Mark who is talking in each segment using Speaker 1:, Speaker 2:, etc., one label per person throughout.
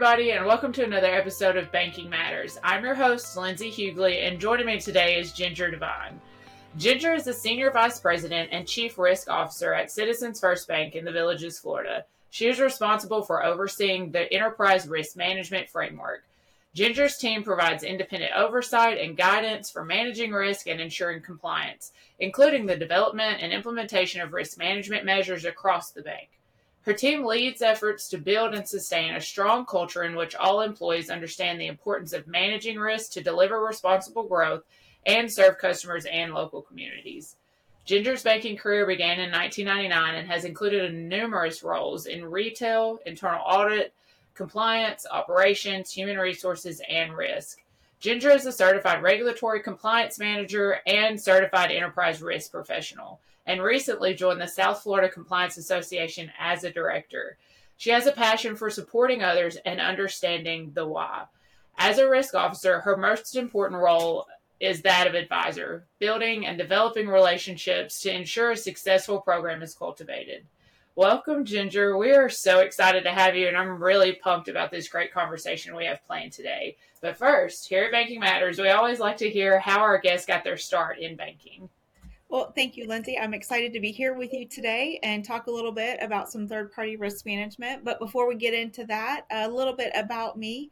Speaker 1: everybody, and welcome to another episode of Banking Matters. I'm your host, Lindsay Hughley, and joining me today is Ginger Devine. Ginger is the Senior Vice President and Chief Risk Officer at Citizens First Bank in the Villages, Florida. She is responsible for overseeing the enterprise risk management framework. Ginger's team provides independent oversight and guidance for managing risk and ensuring compliance, including the development and implementation of risk management measures across the bank. Her team leads efforts to build and sustain a strong culture in which all employees understand the importance of managing risk to deliver responsible growth and serve customers and local communities. Ginger's banking career began in 1999 and has included numerous roles in retail, internal audit, compliance, operations, human resources, and risk. Ginger is a certified regulatory compliance manager and certified enterprise risk professional, and recently joined the South Florida Compliance Association as a director. She has a passion for supporting others and understanding the why. As a risk officer, her most important role is that of advisor, building and developing relationships to ensure a successful program is cultivated. Welcome, Ginger. We are so excited to have you, and I'm really pumped about this great conversation we have planned today. But first, here at Banking Matters, we always like to hear how our guests got their start in banking.
Speaker 2: Well, thank you, Lindsay. I'm excited to be here with you today and talk a little bit about some third-party risk management. But before we get into that, a little bit about me.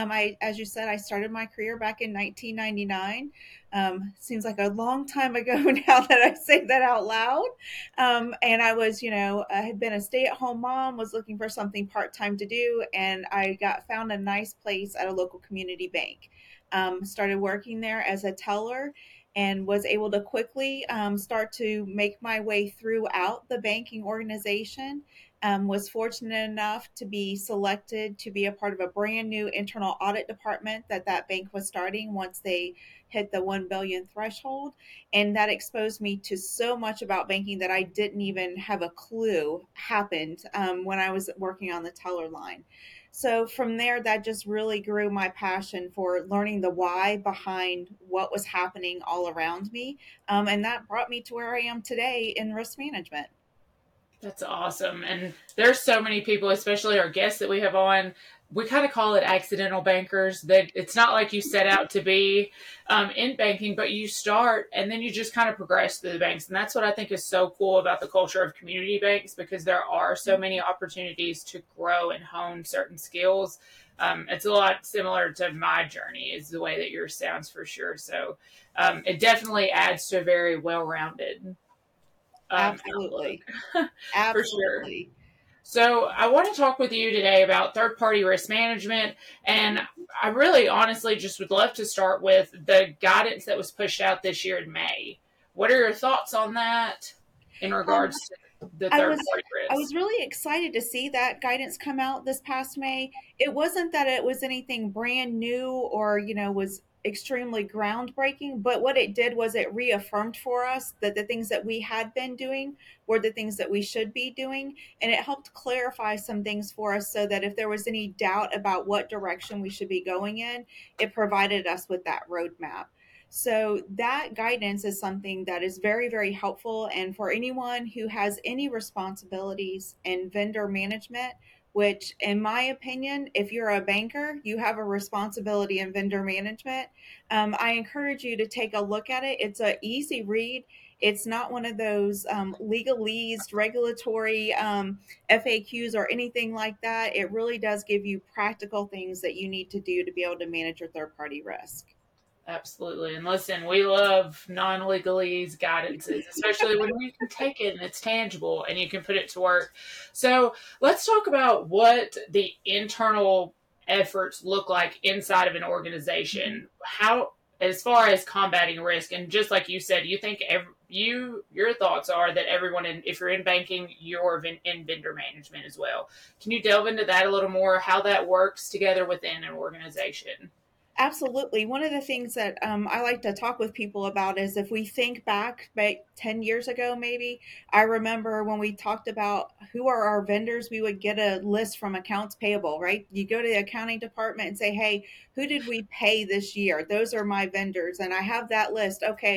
Speaker 2: As you said, I started my career back in 1999. Seems like a long time ago now that I say that out loud. And I was, I had been a stay-at-home mom, was looking for something part-time to do, and I found a nice place at a local community bank. Started working there as a teller and was able to quickly start to make my way throughout the banking organization. Was fortunate enough to be selected to be a part of a brand new internal audit department that bank was starting once they hit the 1 billion threshold. And that exposed me to so much about banking that I didn't even have a clue happened when I was working on the teller line. So from there, that just really grew my passion for learning the why behind what was happening all around me. And that brought me to where I am today in risk management.
Speaker 1: That's awesome. And there's so many people, especially our guests that we have on. We kind of call it accidental bankers. That it's not like you set out to be in banking, but you start and then you just kind of progress through the banks. And that's what I think is so cool about the culture of community banks, because there are so many opportunities to grow and hone certain skills. It's a lot similar to my journey, is the way that yours sounds for sure. So it definitely adds to a very well-rounded
Speaker 2: Absolutely.
Speaker 1: for sure.
Speaker 2: Absolutely.
Speaker 1: So I want to talk with you today about third-party risk management, and I really honestly just would love to start with the guidance that was pushed out this year in May. What are your thoughts on that in
Speaker 2: Um,
Speaker 1: regards to the
Speaker 2: I was
Speaker 1: third-party
Speaker 2: I
Speaker 1: risk?
Speaker 2: was really excited to see that guidance come out this past May. It wasn't that it was anything brand new or, was extremely groundbreaking, but what it did was it reaffirmed for us that the things that we had been doing were the things that we should be doing. And it helped clarify some things for us so that if there was any doubt about what direction we should be going in, it provided us with that roadmap. So that guidance is something that is very, very helpful. And for anyone who has any responsibilities in vendor management, which in my opinion, if you're a banker, you have a responsibility in vendor management. I encourage you to take a look at it. It's an easy read. It's not one of those legalese, regulatory FAQs or anything like that. It really does give you practical things that you need to do to be able to manage your third party risk.
Speaker 1: Absolutely. And listen, we love non-legalese guidances, especially when you can take it and it's tangible and you can put it to work. So let's talk about what the internal efforts look like inside of an organization. How, as far as combating risk, and just like you said, you think your thoughts are that everyone if you're in banking, you're in vendor management as well. Can you delve into that a little more? How that works together within an organization?
Speaker 2: Absolutely. One of the things that I like to talk with people about is if we think back 10 years ago, maybe, I remember when we talked about who are our vendors, we would get a list from accounts payable, right? You go to the accounting department and say, hey, who did we pay this year? Those are my vendors. And I have that list. Okay,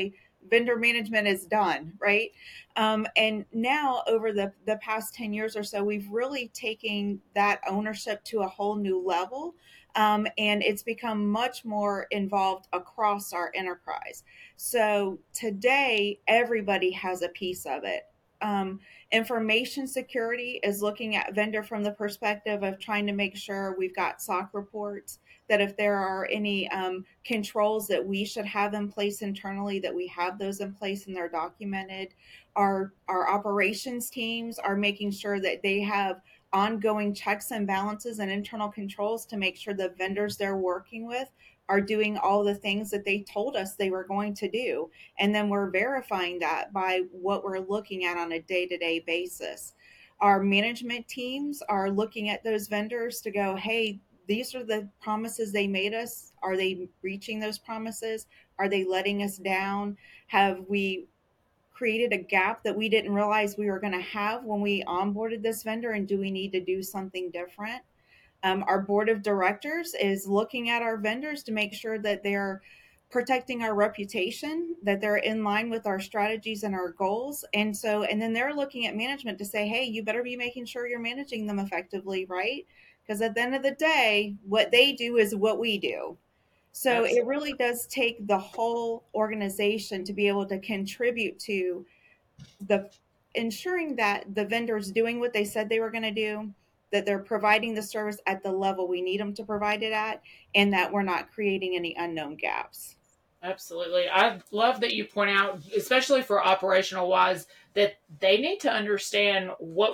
Speaker 2: vendor management is done, right? And now over the past 10 years or so, we've really taken that ownership to a whole new level. And it's become much more involved across our enterprise. So today, everybody has a piece of it. Information security is looking at vendor from the perspective of trying to make sure we've got SOC reports, that if there are any controls that we should have in place internally, that we have those in place and they're documented. Our operations teams are making sure that they have ongoing checks and balances and internal controls to make sure the vendors they're working with are doing all the things that they told us they were going to do. And then we're verifying that by what we're looking at on a day-to-day basis. Our management teams are looking at those vendors to go, hey, these are the promises they made us. Are they reaching those promises? Are they letting us down? Have we created a gap that we didn't realize we were going to have when we onboarded this vendor? And do we need to do something different? Our board of directors is looking at our vendors to make sure that they're protecting our reputation, that they're in line with our strategies and our goals. And then they're looking at management to say, hey, you better be making sure you're managing them effectively, right? Because at the end of the day, what they do is what we do. So it
Speaker 1: Absolutely.
Speaker 2: really does take the whole organization to be able to contribute to the ensuring that the vendor's doing what they said they were going to do, that they're providing the service at the level we need them to provide it at, and that we're not creating any unknown gaps.
Speaker 1: Absolutely. I love that you point out, especially for operational wise, that they need to understand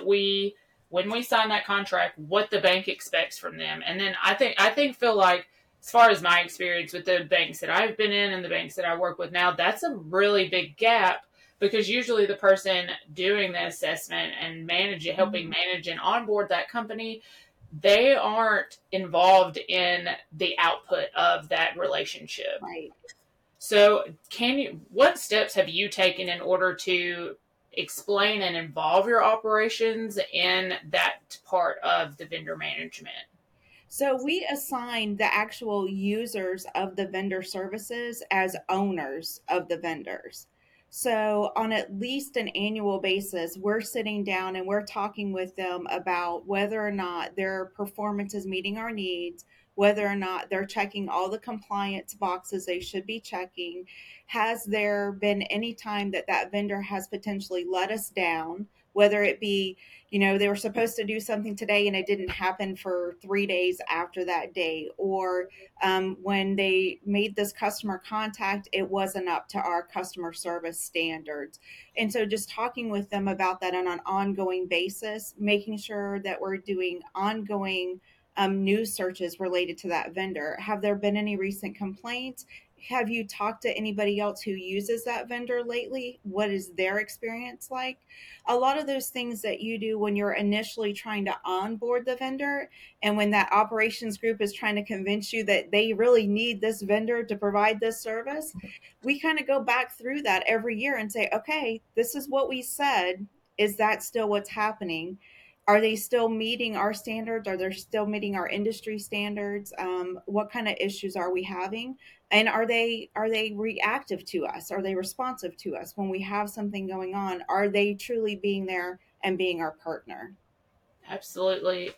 Speaker 1: when we sign that contract, what the bank expects from them. And then feel like, as far as my experience with the banks that I've been in and the banks that I work with now, that's a really big gap because usually the person doing the assessment and helping
Speaker 2: Mhm.
Speaker 1: manage and onboard that company, they aren't involved in the output of that relationship.
Speaker 2: Right.
Speaker 1: So, what steps have you taken in order to explain and involve your operations in that part of the vendor management?
Speaker 2: So we assign the actual users of the vendor services as owners of the vendors. So on at least an annual basis, we're sitting down and we're talking with them about whether or not their performance is meeting our needs, whether or not they're checking all the compliance boxes they should be checking. Has there been any time that that vendor has potentially let us down, whether it be, they were supposed to do something today and it didn't happen for 3 days after that day, or when they made this customer contact, it wasn't up to our customer service standards. And so just talking with them about that on an ongoing basis, making sure that we're doing ongoing news searches related to that vendor. Have there been any recent complaints? Have you talked to anybody else who uses that vendor lately? What is their experience like? A lot of those things that you do when you're initially trying to onboard the vendor, and when that operations group is trying to convince you that they really need this vendor to provide this service, we kind of go back through that every year and say, okay, this is what we said. Is that still what's happening? Are they still meeting our standards? Are they still meeting our industry standards? What kind of issues are we having? And are they reactive to us? Are they responsive to us when we have something going on? Are they truly being there and being our partner?
Speaker 1: Absolutely.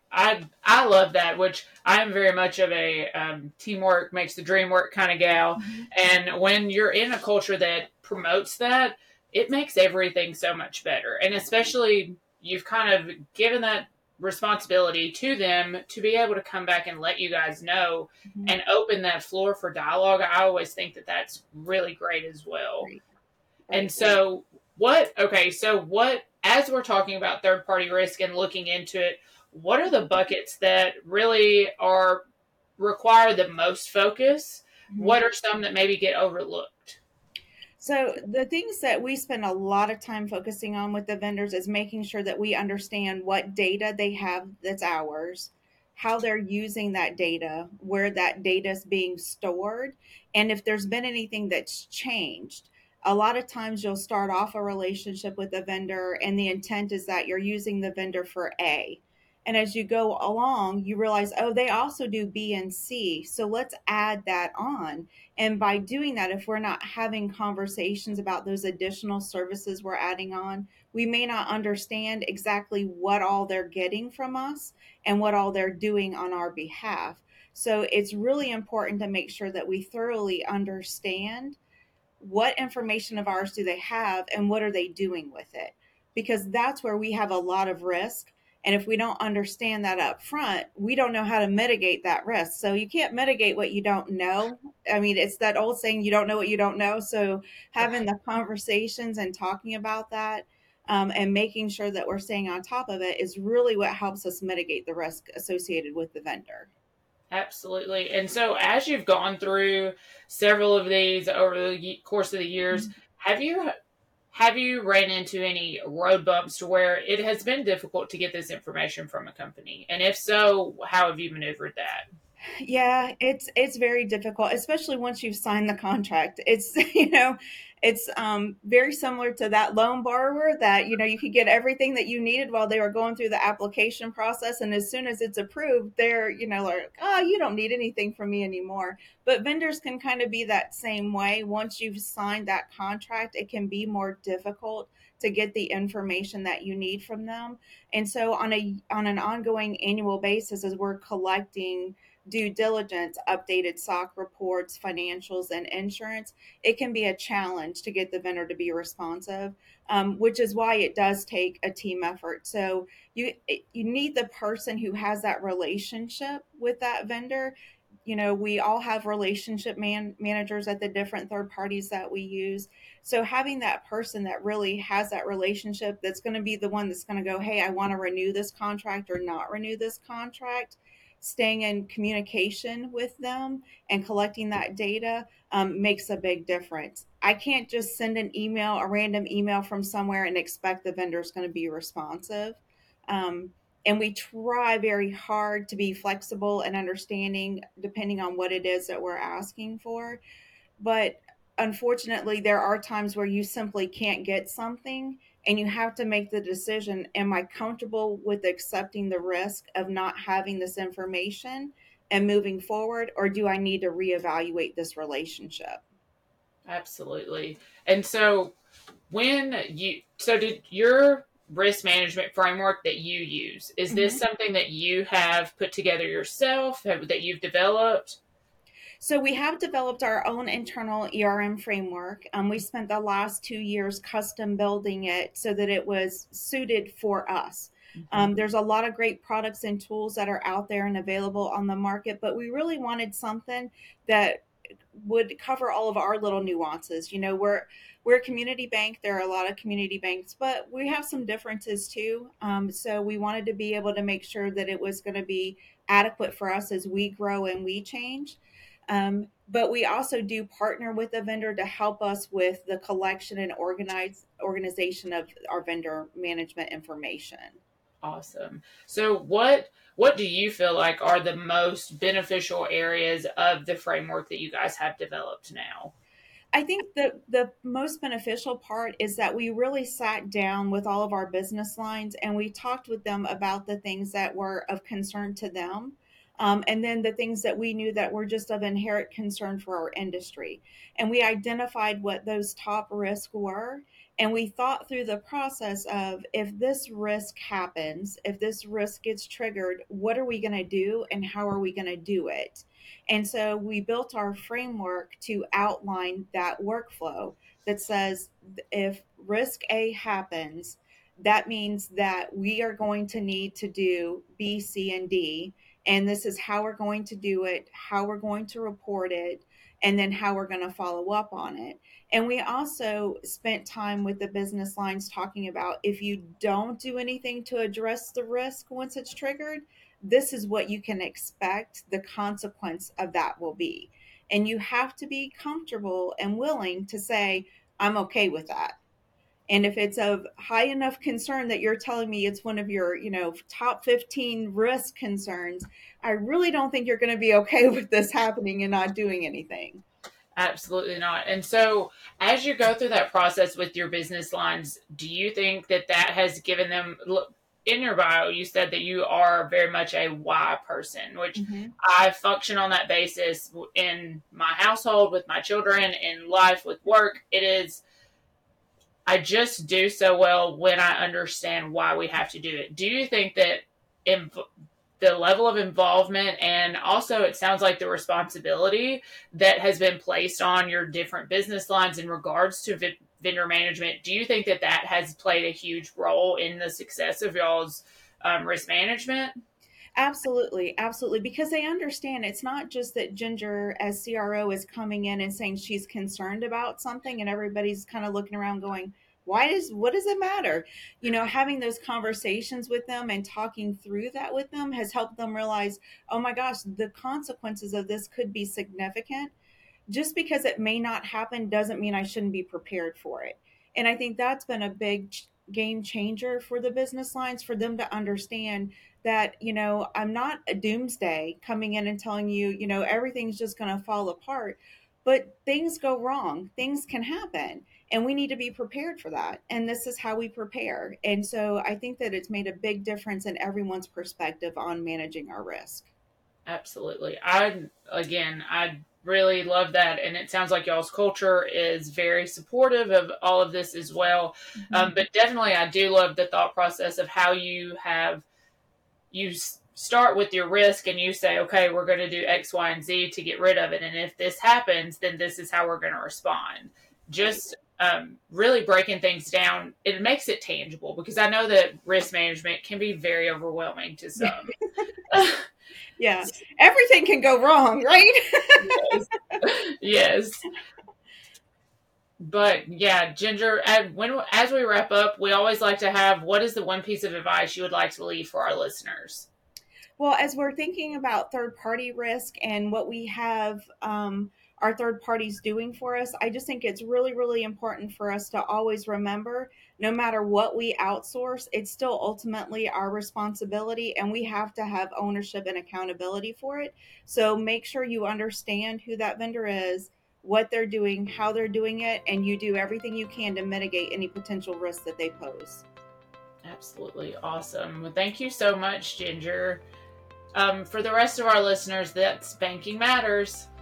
Speaker 1: I love that, which I am very much of a teamwork makes the dream work kind of gal.
Speaker 2: Mhm.
Speaker 1: And when you're in a culture that promotes that, it makes everything so much better. And especially you've kind of given that responsibility to them to be able to come back and let you guys know
Speaker 2: Mhm.
Speaker 1: and open that floor for dialogue. I always think that that's really great as well.
Speaker 2: Right,
Speaker 1: And
Speaker 2: right.
Speaker 1: as we're talking about third party risk and looking into it, what are the buckets that really require the most focus?
Speaker 2: Mhm.
Speaker 1: What are some that maybe get overlooked?
Speaker 2: So the things that we spend a lot of time focusing on with the vendors is making sure that we understand what data they have that's ours, how they're using that data, where that data is being stored, and if there's been anything that's changed. A lot of times you'll start off a relationship with a vendor and the intent is that you're using the vendor for A. And as you go along, you realize, oh, they also do B and C. So let's add that on. And by doing that, if we're not having conversations about those additional services we're adding on, we may not understand exactly what all they're getting from us and what all they're doing on our behalf. So it's really important to make sure that we thoroughly understand what information of ours do they have and what are they doing with it, because that's where we have a lot of risk. And if we don't understand that up front, we don't know how to mitigate that risk. So you can't mitigate what you don't know. I mean, it's that old saying, you don't know what you don't know. So having
Speaker 1: Right.
Speaker 2: the conversations and talking about that, and making sure that we're staying on top of it is really what helps us mitigate the risk associated with the vendor.
Speaker 1: Absolutely. And so, as you've gone through several of these over the course of the years, have you have you ran into any road bumps to where it has been difficult to get this information from a company? And if so, how have you maneuvered that?
Speaker 2: Yeah, it's very difficult, especially once you've signed the contract. It's it's very similar to that loan borrower that you could get everything that you needed while they were going through the application process, and as soon as it's approved, they're like, oh, you don't need anything from me anymore. But vendors can kind of be that same way. Once you've signed that contract, it can be more difficult to get the information that you need from them. And so on an ongoing annual basis, as we're collecting due diligence, updated SOC reports, financials, and insurance, it can be a challenge to get the vendor to be responsive, which is why it does take a team effort. So you need the person who has that relationship with that vendor. We all have relationship managers at the different third parties that we use. So having that person that really has that relationship, that's going to be the one that's going to go, hey, I want to renew this contract or not renew this contract, staying in communication with them and collecting that data, makes a big difference. I can't just send a random email from somewhere and expect the vendor is going to be responsive. Um, and we try very hard to be flexible and understanding depending on what it is that we're asking for. But unfortunately, there are times where you simply can't get something and you have to make the decision, am I comfortable with accepting the risk of not having this information and moving forward, or do I need to reevaluate this relationship?
Speaker 1: Absolutely. And so, did your risk management framework that you use, is this
Speaker 2: Mhm.
Speaker 1: something that you have put together yourself, that you've developed?
Speaker 2: So we have developed our own internal ERM framework. We spent the last 2 years custom building it so that it was suited for us.
Speaker 1: Mhm.
Speaker 2: There's a lot of great products and tools that are out there and available on the market, but we really wanted something that would cover all of our little nuances. We're a community bank. There are a lot of community banks, but we have some differences too. So we wanted to be able to make sure that it was going to be adequate for us as we grow and we change. But we also do partner with a vendor to help us with the collection and organization of our vendor management information.
Speaker 1: Awesome. So, what do you feel like are the most beneficial areas of the framework that you guys have developed now?
Speaker 2: I think the most beneficial part is that we really sat down with all of our business lines and we talked with them about the things that were of concern to them. And then the things that we knew that were just of inherent concern for our industry. And we identified what those top risks were. And we thought through the process of, if this risk happens, if this risk gets triggered, what are we going to do and how are we going to do it? And so we built our framework to outline that workflow that says, if risk A happens, that means that we are going to need to do B, C, and D. And this is how we're going to do it, how we're going to report it, and then how we're going to follow up on it. And we also spent time with the business lines talking about, if you don't do anything to address the risk once it's triggered, this is what you can expect the consequence of that will be. And you have to be comfortable and willing to say, I'm okay with that. And if it's of high enough concern that you're telling me it's one of your, top 15 risk concerns, I really don't think you're going to be okay with this happening and not doing anything.
Speaker 1: Absolutely not. And so, as you go through that process with your business lines, do you think that has given them? in your bio, you said that you are very much a why person, which
Speaker 2: Mm-hmm.
Speaker 1: I function on that basis in my household, with my children, in life, with work. It is, I just do so well when I understand why we have to do it. Do you think that the level of involvement, and also it sounds like the responsibility that has been placed on your different business lines in regards to vendor management, do you think that that has played a huge role in the success of y'all's risk management?
Speaker 2: Absolutely, absolutely. Because they understand it's not just that Ginger, as CRO, is coming in and saying she's concerned about something, and everybody's kind of looking around going, what does it matter? Having those conversations with them and talking through that with them has helped them realize, oh my gosh, the consequences of this could be significant. Just because it may not happen doesn't mean I shouldn't be prepared for it. And I think that's been a big game changer for the business lines, for them to understand that, I'm not a doomsday coming in and telling you, everything's just going to fall apart. But things go wrong, things can happen, and we need to be prepared for that. And this is how we prepare. And so I think that it's made a big difference in everyone's perspective on managing our risk.
Speaker 1: Absolutely. I really love that. And it sounds like y'all's culture is very supportive of all of this as well.
Speaker 2: Mhm.
Speaker 1: But definitely, I do love the thought process of how you start with your risk and you say, okay, we're going to do X, Y, and Z to get rid of it. And if this happens, then this is how we're going to respond.
Speaker 2: Right.
Speaker 1: Just really breaking things down, it makes it tangible, because I know that risk management can be very overwhelming to some.
Speaker 2: Yeah. Everything can go wrong, right?
Speaker 1: Yes. Yes. But yeah, Ginger, as we wrap up, we always like to have, what is the one piece of advice you would like to leave for our listeners?
Speaker 2: Well, as we're thinking about third party risk and what we have our third parties doing for us, I just think it's really, really important for us to always remember, no matter what we outsource, it's still ultimately our responsibility, and we have to have ownership and accountability for it. So make sure you understand who that vendor is, what they're doing, how they're doing it, and you do everything you can to mitigate any potential risks that they pose.
Speaker 1: Absolutely awesome. Well, thank you so much, Ginger. For the rest of our listeners, that's Banking Matters.